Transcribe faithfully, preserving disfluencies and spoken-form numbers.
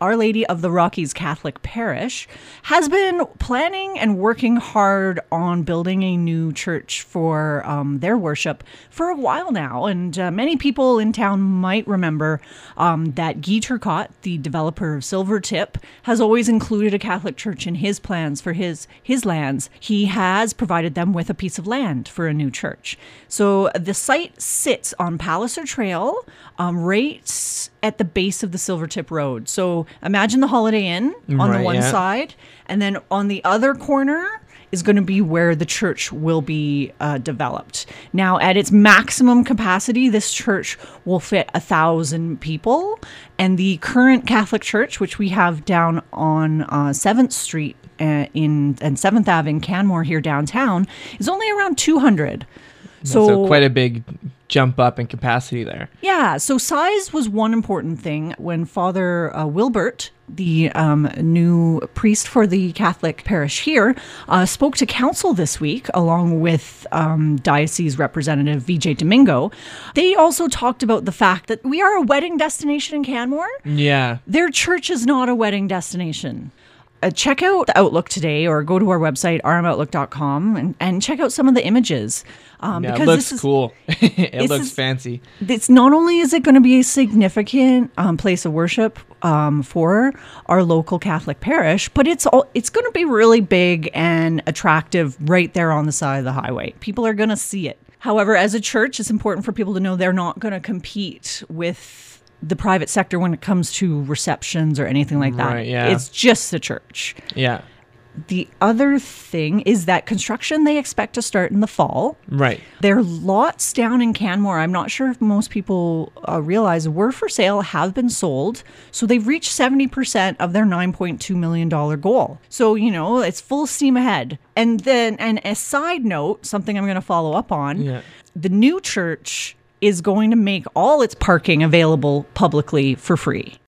Our Lady of the Rockies Catholic Parish has been planning and working hard on building a new church for um, their worship for a while now. And uh, many people in town might remember um, that Guy Turcotte, the developer of Silvertip, has always included a Catholic church in his plans for his, his lands. He has provided them with a piece of land for a new church. So the site sits on Palliser Trail, um, right at the base of the Silvertip Road. So imagine the Holiday Inn on Right, the one yeah. side, and then on the other corner is going to be where the church will be uh, developed. Now, at its maximum capacity, this church will fit a thousand people, and the current Catholic church, which we have down on uh, seventh Street uh, in and seventh Avenue in Canmore here downtown, is only around two hundred. So, so quite a big jump up in capacity there. Yeah, so size was one important thing. When Father uh, Wilbert, the um, new priest for the Catholic parish here, uh, spoke to council this week, along with um, diocese representative V J Domingo, they also talked about the fact that we are a wedding destination in Canmore. Yeah. Their church is not a wedding destination. Uh, check out Outlook today, or go to our website, r m outlook dot com, and, and check out some of the images. Um, Yeah, it because looks this is, cool. It this looks is- fancy. It's not only is it going to be a significant um, place of worship um, for our local Catholic parish, but it's all, it's going to be really big and attractive right there on the side of the highway. People are going to see it. However, as a church, it's important for people to know they're not going to compete with the private sector when it comes to receptions or anything like that. Right, yeah. It's just the church. Yeah. The other thing is that construction they expect to start in the fall. Right. Their lots down in Canmore, I'm not sure if most people uh, realize, were for sale, have been sold. So they've reached seventy percent of their nine point two million dollars goal. So, you know, it's full steam ahead. And then, and a side note, something I'm going to follow up on, Yeah. the new church is going to make all its parking available publicly for free.